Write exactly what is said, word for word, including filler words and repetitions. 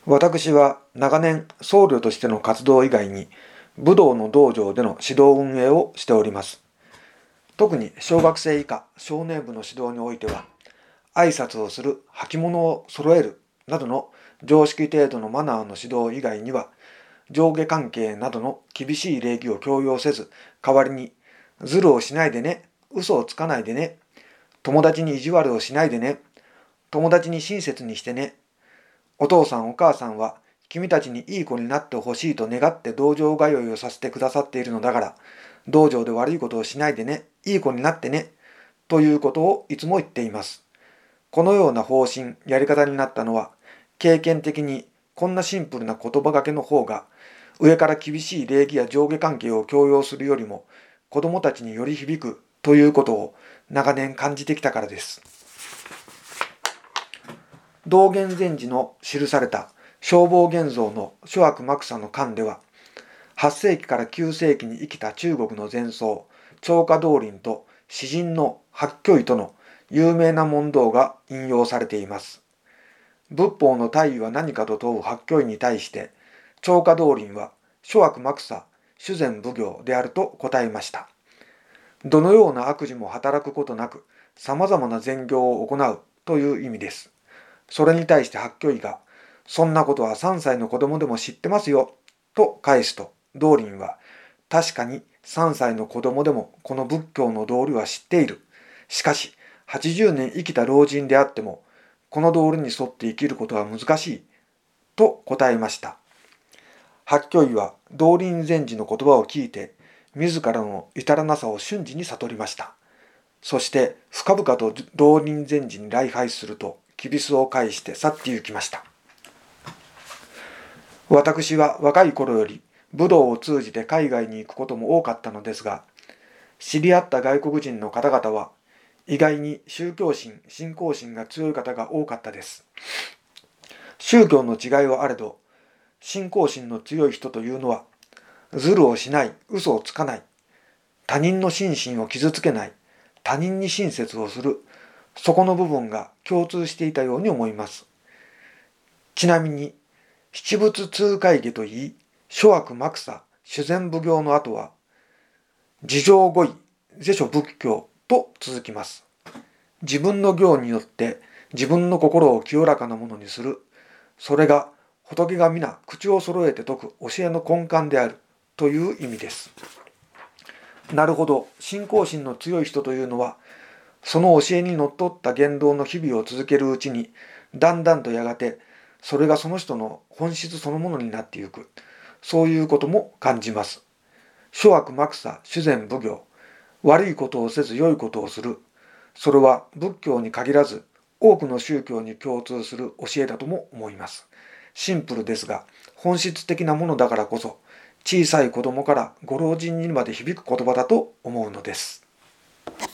私は長年僧侶としての活動以外に武道の道場での指導運営をしております。特に小学生以下少年部の指導においては、挨拶をする、履物を揃えるなどの常識程度のマナーの指導以外には、上下関係などの厳しい礼儀を強要せず、代わりにズルをしないでね、嘘をつかないでね、友達に意地悪をしないでね、友達に親切にしてね、お父さんお母さんは君たちにいい子になってほしいと願って道場通いをさせてくださっているのだから、道場で悪いことをしないでね、いい子になってね、ということをいつも言っています。このような方針、やり方になったのは、経験的にこんなシンプルな言葉がけの方が、上から厳しい礼儀や上下関係を強要するよりも、子供たちにより響くということを長年感じてきたからです。道元禅師の記された正法元像の諸悪幕差の巻では、はっせいきからきゅうせいきに生きた中国の禅僧、張家道林と詩人の白居易との有名な問答が引用されています。仏法の大意は何かと問う白居易に対して、張家道林は諸悪幕差、主禅奉行であると答えました。どのような悪事も働くことなく、様々な善行を行うという意味です。それに対して白居易が、そんなことはさんさいの子供でも知ってますよ、と返すと、道林は、確かにさんさいの子供でもこの仏教の道理は知っている。しかし、はちじゅうねん生きた老人であっても、この道理に沿って生きることは難しい、と答えました。白居易は道林禅師の言葉を聞いて、自らの至らなさを瞬時に悟りました。そして深々と道林禅師に礼拝すると、きびすを返して去って行きました。私は若い頃より武道を通じて海外に行くことも多かったのですが、知り合った外国人の方々は意外に宗教心、信仰心が強い方が多かったです。宗教の違いはあれど、信仰心の強い人というのは、ズルをしない、嘘をつかない、他人の心身を傷つけない、他人に親切をする、そこの部分が共通していたように思います。ちなみに、七仏通会下といい、諸悪幕差、主禅奉行の後は、自浄語彙、是諸仏教と続きます。自分の行によって自分の心を清らかなものにする。それが仏が皆口を揃えて説く教えの根幹であるという意味です。なるほど、信仰心の強い人というのは、その教えにのっとった言動の日々を続けるうちに、だんだんとやがて、それがその人の本質そのものになっていく。そういうことも感じます。諸悪幕差、主禅奉行。悪いことをせず良いことをする。それは仏教に限らず、多くの宗教に共通する教えだとも思います。シンプルですが、本質的なものだからこそ、小さい子供からご老人にまで響く言葉だと思うのです。